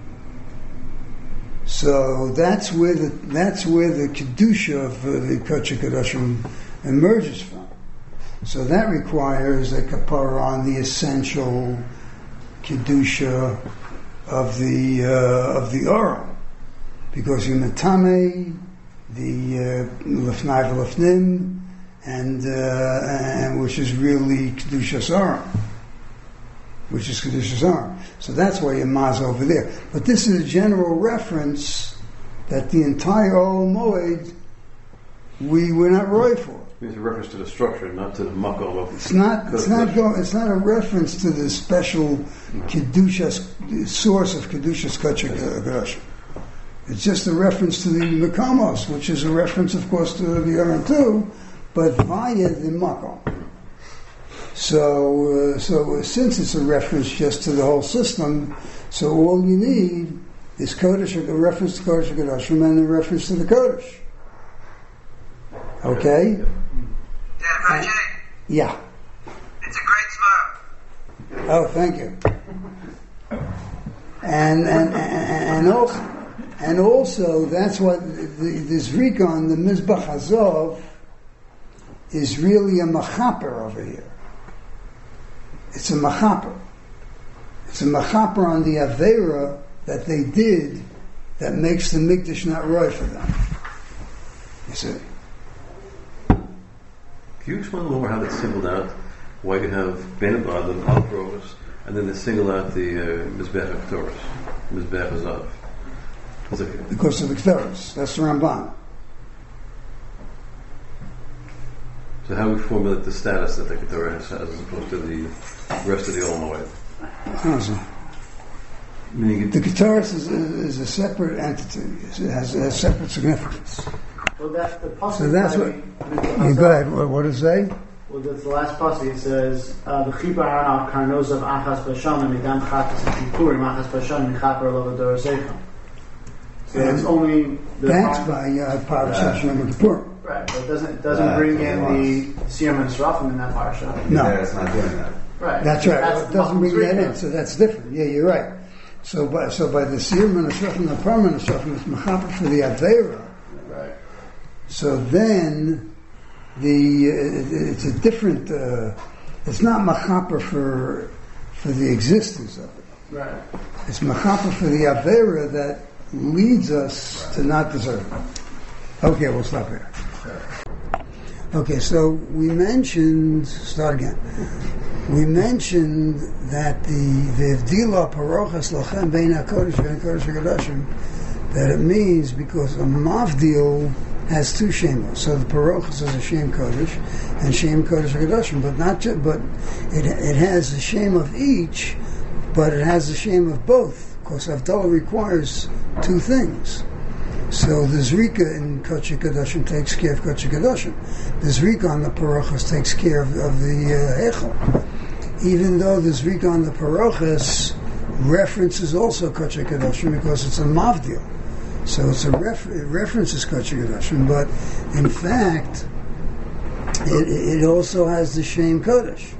So that's where the that's where the kedusha of uh, the Kodesh Kodashim emerges from. So that requires a kapara on the essential kedusha of the uh, of the aura, because you metame the lefnai uh, v'lefnim, and uh, and which is really kedusha aura, which is kedusha aura. So that's why you maz over there. But this is a general reference that the entire Olam Moed we were not roy for. It's a reference to the structure, not to the Makom of. It's not. It's not. Go, it's not a reference to the special kedusha source of kedusha's kodesh. It's just a reference to the Makamos, which is a reference, of course, to the Aron too, but via the Makom. So, uh, so since it's a reference just to the whole system, so all you need is kodesh, a reference to kodesh kodashim, and a reference to the kodesh. Okay. Yeah, Raji, Yeah. it's a great smile. Oh, thank you. And and and, and also and also that's what the, this Rikon, the Mizbach Hazov, is really a machaper over here. It's a machaper. It's a machaper on the Aveira that they did that makes the Mikdash not right for them. You see? Can you explain a little more how that's singled out? Why you have Ben Abad and Al Provos, and then they single out the uh, Mizbech HaKtoros, Mizbech HaZav. Okay. Because of the Ketores. That's the Ramban. So how we formulate the status that the Ketorah has as opposed to the rest of the Olam Moed? Awesome. Meaning The Ketores is, is a separate entity. It has a separate significance. Well, that, the pasuk So that's by- what. You go ahead. What, what does it say? Well, that's the last pasuk. It says, "V'chibar hana karnos of achas b'shana midam chatas v'kipurim achas b'shana michaper lo v'doroseicham." So it's only the That's by uh, Parashat Yom Kippur. right, but it doesn't it doesn't Right, bring it in the Siyam and Srafim in that parsha. No. Yeah, it's not doing that. Right, That's right. Well, it the doesn't bring that Machmas in, so that's different. Yeah, you're right. So by so by the Siyum and the Shofim, the permanent Shofim, it's Mechaper for the Aveira. Right. So then the uh, it's a different. Uh, it's not Mechaper for for the existence of it. Right. It's Mechaper for the Aveira that leads us to not deserve it. Okay, we'll stop here. Okay, so we mentioned, start again. We mentioned that the V'evdila Parochas Lachem Bein HaKodesh Bein HaKodesh HaKodashim, that it means because a Mavdil has two Shemos. So the Parochas is a Shem Kodesh and Shem Kodesh HaKodashim, but not just, but it it has the Shem of each, but it has the Shem of both, because Avdala requires two things. So the Zrika in Kodesh HaKodashim takes care of Kodesh HaKodashim. The Zrika on the Parochas takes care of, of the uh, Echel. Even though the Zrika on the Parochas references also Kodesh HaKodashim because it's a Mavdil. So it's a ref, it references Kodesh HaKodashim, but in fact, it, it also has the Shem Kodesh.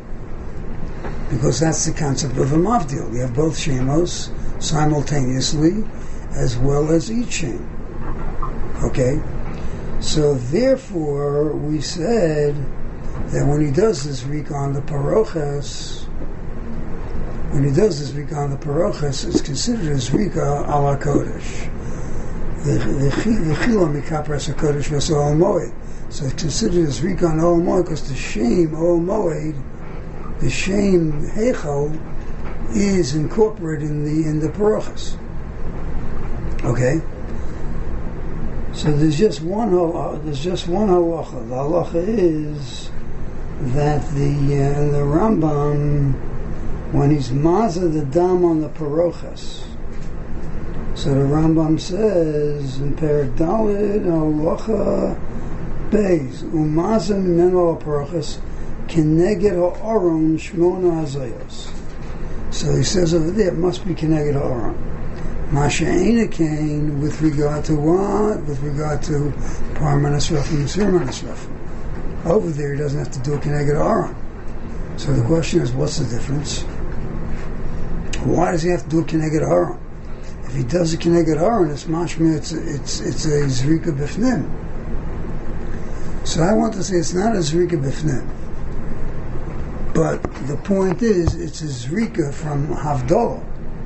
Because that's the concept of a Mavdil. You have both Shemos simultaneously, as well as each Shem. Okay? So therefore, we said that when he does this Rika on the Paroches, when he does this Rika on the Paroches, it's considered as Rika ala Kodesh. The Chila Mikapras HaKodesh was Ol Moed. So it's considered as Rika on Ol Moed because the shame Ol Moed, the shame Heichel, is incorporated in the in the Paroches. Okay? So there's just one halacha. There's just one halacha. The halacha is that the uh, the Rambam, when he's mazah the dam on the paroches, so the Rambam says in Perek Daled halacha beis umazah mimeno paroches keneged ha'aron shmona hazayos. So he says over there it must be keneged ha'aron. Masha Einakain with regard to what? With regard to Parmanas Rafim and Sirmanas Rafim. Over there he doesn't have to do a Keneged Aron. So the question is, what's the difference? Why does he have to do a Keneged Aron? If he does a Keneged Aron, it's mashma, it's it's it's a Zrika Bifnim. So I want to say it's not a Zrika Bifnim. But the point is, it's a Zrika from Havdalah.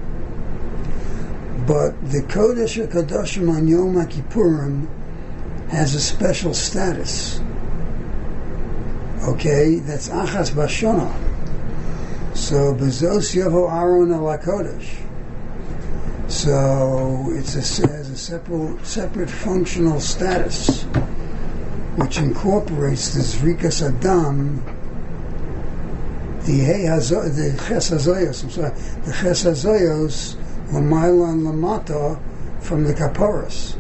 But the Kodesh HaKadoshim on Yom HaKippurim has a special status. Okay, that's Achas Bashana. So Bezos Yovo Aaron Al HaKodesh. So it's a, has a separate, separate functional status, which incorporates the Zrikas Adam, the Hey Hazo, the Ches Hazoyos. I'm sorry, the Ches Hazoyos. Lamaila and Lamata from the Kaparas.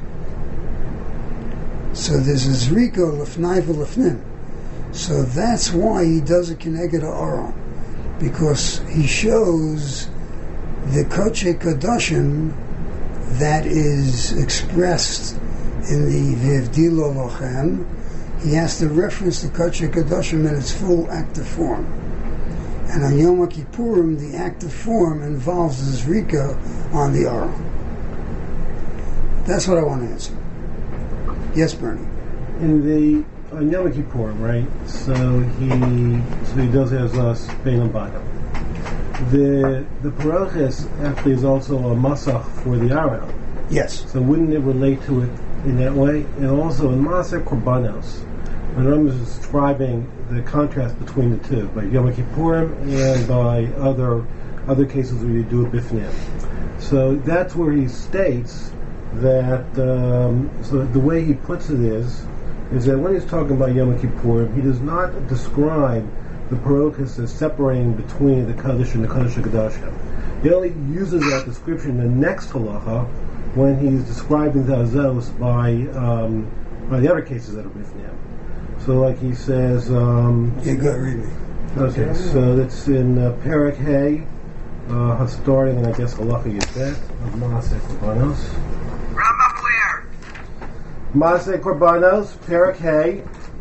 So there's a Zrika Lefnai v'Lefnim. So that's why he does a Keneged Aaron, because he shows the Koche Kodashim that is expressed in the V'Evdilo Lochem. He has to reference the Koche Kodashim in its full active form. And on Yom Kippurim, the active form involves the Zrika on the Aron. That's what I want to answer. Yes, Bernie. In the on Yom Kippurim, right? So he so he does has us Bein and Bada. The the Paroches actually is also a masach for the Aron. Yes. So wouldn't it relate to it in that way? And also in Maaseh Korbanos, when Rambam is describing the contrast between the two, by Yom Kippurim and by other other cases where you do a bifnim. So that's where he states that. Um, so the way he puts it is, is that when he's talking about Yom Kippurim, he does not describe the parochas as separating between the Kaddish and the Kaddish HaKadoshim. He only uses that description in the next halacha when he's describing the Azos by um, by the other cases that are bifnim. So, like he says, um, yeah, go read me. Okay, so that's in uh, Perek Hay, uh, starting in I guess Halacha Yibet of Maaseh Korbanos. Rambam where? Maaseh Korbanos, Perek Hay,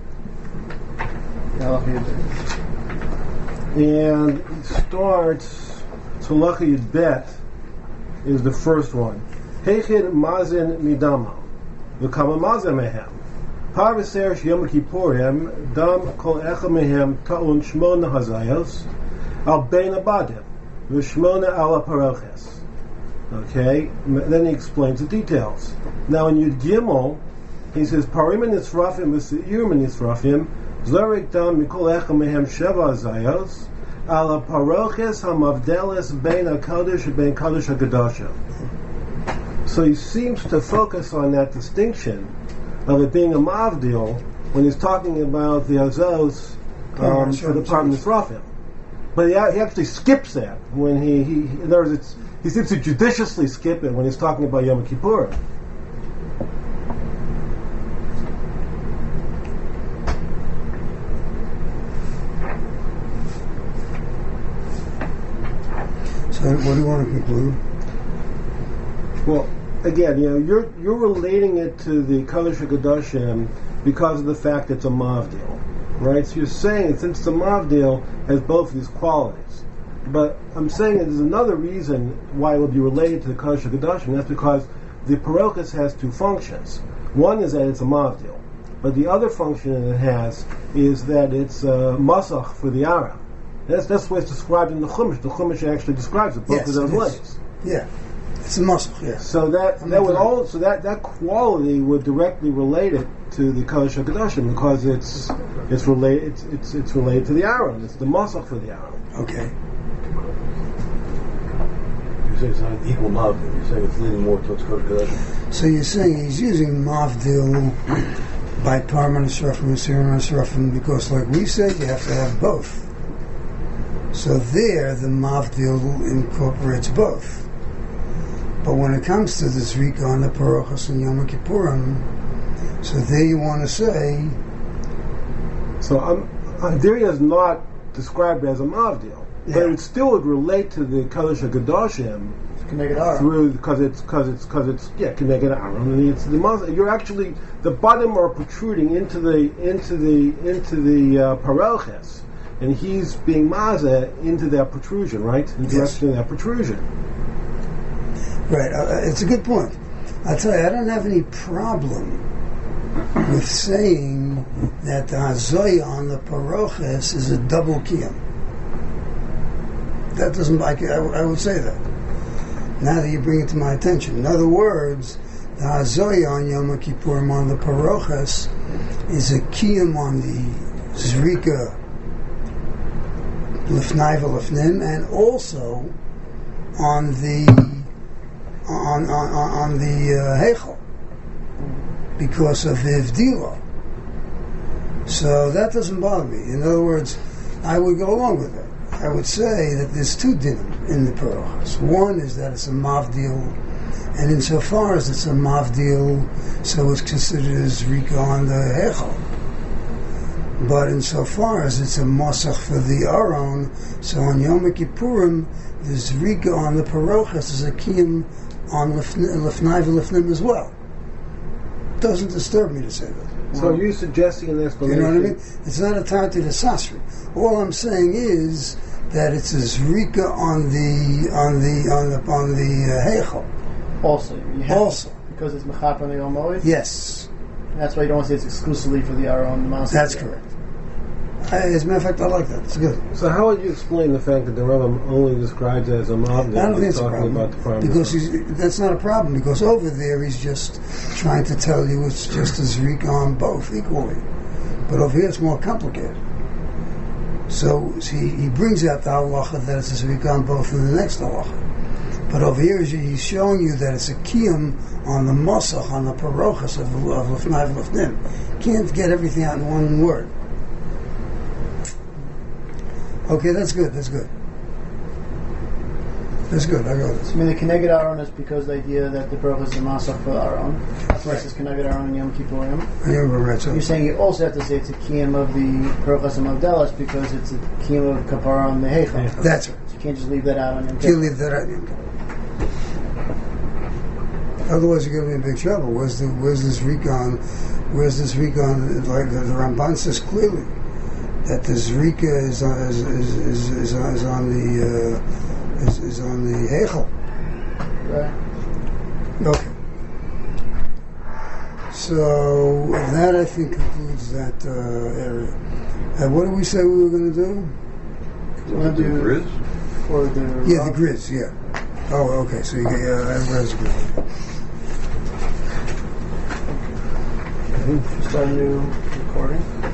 and it starts. So Halacha Yibet is the first one. Heichid Mazin Midama, V'kama Mazin Mehem. Parvaser Yom Kippurim Dam Kol Echa Mehem Ta'un Shmona Hazayos Al Bein Abadim V'Shmona Ala Paroches. Okay, then he explains the details. Now in Yud Gimel, he says Parim and Yisrafim V'Seirim and Yisrafim Zorik Dam Mikol Echa Mehem Sheva Hazayos Ala Paroches HaMavdeles Bein HaKadosh and Bein Kadosh HaKadoshim. So he seems to focus on that distinction of it being a mavdil when he's talking about the azos um, for the part of Nisrafim. But he, he actually skips that when he, he in other words, it's, he seems to judiciously skip it when he's talking about Yom Kippur. So what do you want to conclude? Well, again, you know, you're you're relating it to the Kodesh HaKadoshim because of the fact it's a mavdil, right? So you're saying since the mavdil has both of these qualities, but I'm saying that there's another reason why it would be related to the Kodesh HaKadoshim. That's because the parochas has two functions. One is that it's a mavdil, but the other function it has is that it's a masach for the Aron. That's that's the way it's described in the Chumash. The Chumash actually describes it both Yes, of those it is. ways. Yeah, it's a muscle. Yeah. So that I'm that would agree. all so that, that quality would directly relate it to the Kodesh HaKadoshim because it's it's related it's, it's it's related to the Aron. It's the masach for the Aron. Okay. You say it's not an equal mob. You're saying it's leaning more towards Kodesh Kodashim. So you're saying he's using mavdil by Parman Shrafim and Sirim Shrafim because, like we said, you have to have both. So there, the mavdil incorporates both. But when it comes to this Rika on the Parochas and Yom Kippurim, so there you want to say, So um, Adiria is not described as a mavdil, but Yeah. it still would relate to the Kodesh HaKadoshim Connected Aron. through because it's because it's because it's yeah can make it Aaron and it's the mas- you're actually the bottom are protruding into the into the into the uh, parelches and he's being maza into that protrusion, right, in the Yes. direction of that protrusion. right, uh, it's a good point. I'll tell you, I don't have any problem with saying that the Hazoya on the Paroches is a double kiyum. That doesn't, I, I, I would say that. Now that you bring it to my attention. In other words, the Hazoya on Yom Kippurim on the Paroches is a kiyum on the Zrika Lifnai v'Lifnim and also on the on on, on the uh, Heichel because of the Ivdila. So that doesn't bother me. In other words, I would go along with that. I would say that there's two dinim in the Parochas. One is that it's a mavdil, and insofar as it's a mavdil, so it's considered as Rika on the Hechel. But insofar as it's a masach for the Aron, so on Yom Kippurim, there's Rika on the Parochas, there's a kiyum on Lefnai v'Lefnim as well. Doesn't disturb me to say that. So are you suggesting an You explanation? know what I mean? It's not a Tati de Sasri. All I'm saying is that it's a Zrika on the on the on the on the uh, Heichel. Also, you have Also, because it's Mechap on the Yom Moed. yes, That's why you don't want to say it's exclusively for the Aron Master. that's correct. I, as a matter of fact, I like that. It's good. So how would you explain the fact that the Rambam only describes it as a mavdil? I don't think He's it's a talking problem about the primary because he's, that's not a problem because over there he's just trying to tell you it's just a Zrika on both equally, but over here it's more complicated. So he, he brings out the halacha that it's a Zrika on both in the next halacha. But over here he's showing you that it's a kiyum on the masach, on the parochas of, of Lefnai v'Lefnim. Can't get everything out in one word. Okay, that's good, that's good. That's good, I got I this. mean, the Keneged Aron is because the idea that the Baruch is a Masach for Aron. That's why it says Keneged Aron and Yom Kippurim. You're right, so. You're saying you also have to say it's a Kiyam of the Baruch and Mavdelas because it's a Kiyam of Kapara on the Heichel. That's right. So you can't just leave that out on Yom Can't Kippur. leave that out. Otherwise, you're going to be in big trouble. Where's the Where's this recon? Where's this recon? Like the, the Ramban says clearly that this Rika is on, is, is, is, is, on- is on the uh, is, is on the Heichel. Right. Okay. So that I think concludes that uh, area. Uh, what did we say we were going to do? You want to do Grizz? for the Yeah, the grids. Yeah. Oh, okay. So you get yeah, I read the grid. Start a new recording.